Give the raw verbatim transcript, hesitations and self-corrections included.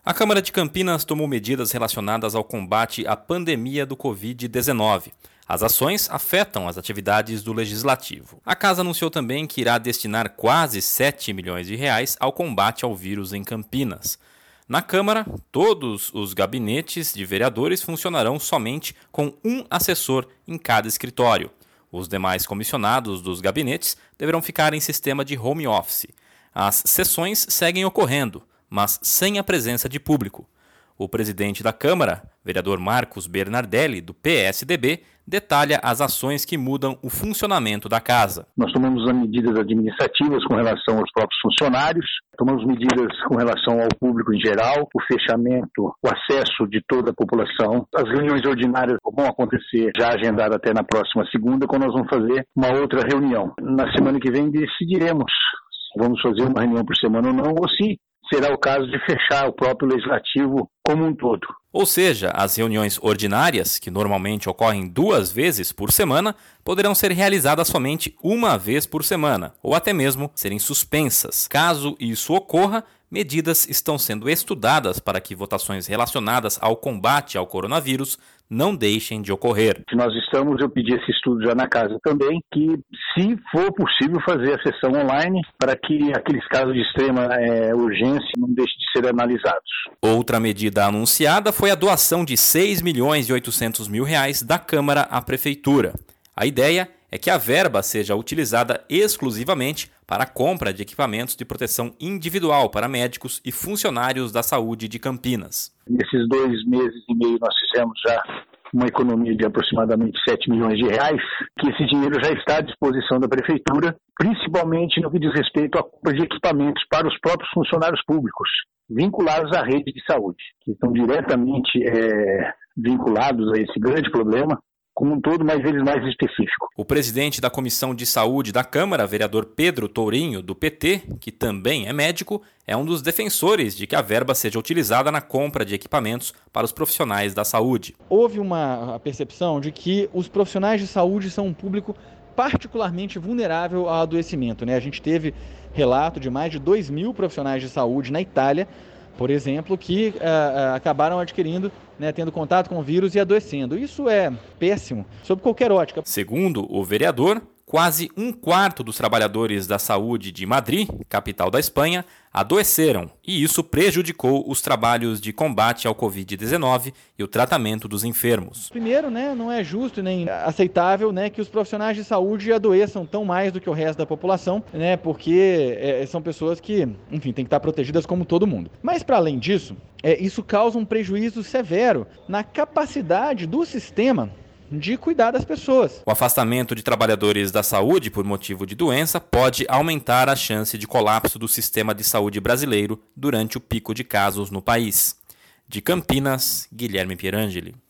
A Câmara de Campinas tomou medidas relacionadas ao combate à pandemia do covid dezenove. As ações afetam as atividades do Legislativo. A Casa anunciou também que irá destinar quase sete milhões de reais ao combate ao vírus em Campinas. Na Câmara, todos os gabinetes de vereadores funcionarão somente com um assessor em cada escritório. Os demais comissionados dos gabinetes deverão ficar em sistema de home office. As sessões seguem ocorrendo, mas sem a presença de público. O presidente da Câmara, vereador Marcos Bernardelli, do P S D B, detalha as ações que mudam o funcionamento da Casa. Nós tomamos medidas administrativas com relação aos próprios funcionários, tomamos medidas com relação ao público em geral, o fechamento, o acesso de toda a população. As reuniões ordinárias vão acontecer já agendado até na próxima segunda, quando nós vamos fazer uma outra reunião. Na semana que vem decidiremos se vamos fazer uma reunião por semana ou não, ou se será o caso de fechar o próprio Legislativo como um todo. Ou seja, as reuniões ordinárias, que normalmente ocorrem duas vezes por semana, poderão ser realizadas somente uma vez por semana, ou até mesmo serem suspensas. Caso isso ocorra, medidas estão sendo estudadas para que votações relacionadas ao combate ao coronavírus não deixem de ocorrer. Se nós estamos, eu pedi esse estudo já na Casa também, que se for possível fazer a sessão online para que aqueles casos de extrema é, urgência não deixem de ser analisados. Outra medida anunciada foi a doação de seis milhões e oitocentos mil reais da Câmara à Prefeitura. A ideia é que a verba seja utilizada exclusivamente para a compra de equipamentos de proteção individual para médicos e funcionários da saúde de Campinas. Nesses dois meses e meio nós fizemos já uma economia de aproximadamente sete milhões de reais, que esse dinheiro já está à disposição da Prefeitura, principalmente no que diz respeito à compra de equipamentos para os próprios funcionários públicos, vinculados à rede de saúde, que estão diretamente é, vinculados a esse grande problema, como um todo, mas eles mais específico. O presidente da Comissão de Saúde da Câmara, vereador Pedro Tourinho, do P T, que também é médico, é um dos defensores de que a verba seja utilizada na compra de equipamentos para os profissionais da saúde. Houve uma percepção de que os profissionais de saúde são um público particularmente vulnerável ao adoecimento, né? A gente teve relato de mais de dois mil profissionais de saúde na Itália, por exemplo, que uh, acabaram adquirindo, né, tendo contato com o vírus e adoecendo. Isso é péssimo, sob qualquer ótica. Segundo o vereador, quase um quarto dos trabalhadores da saúde de Madrid, capital da Espanha, adoeceram, e isso prejudicou os trabalhos de combate ao covid dezenove e o tratamento dos enfermos. Primeiro, né, não é justo nem aceitável, né, que os profissionais de saúde adoeçam tão mais do que o resto da população, né, porque é, são pessoas que, enfim, têm que estar protegidas como todo mundo. Mas, para além disso, é, isso causa um prejuízo severo na capacidade do sistema de cuidar das pessoas. O afastamento de trabalhadores da saúde por motivo de doença pode aumentar a chance de colapso do sistema de saúde brasileiro durante o pico de casos no país. De Campinas, Guilherme Pierangeli.